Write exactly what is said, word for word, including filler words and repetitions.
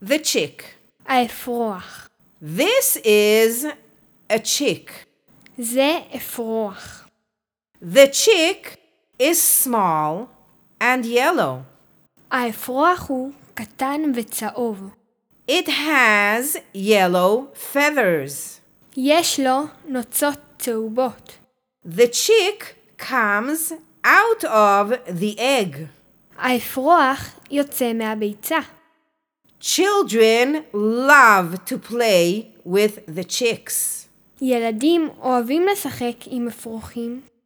the chick. האפרוח. This is a chick. זה אפרוח. The chick is small and yellow. האפרוח הוא קטן וצהוב. It has yellow feathers. יש לו נוצות צהובות. The chick comes out of the egg. האפרוח יוצא מהביצה. Children love to play with the chicks. ילדים אוהבים לשחק עם אפרוחים.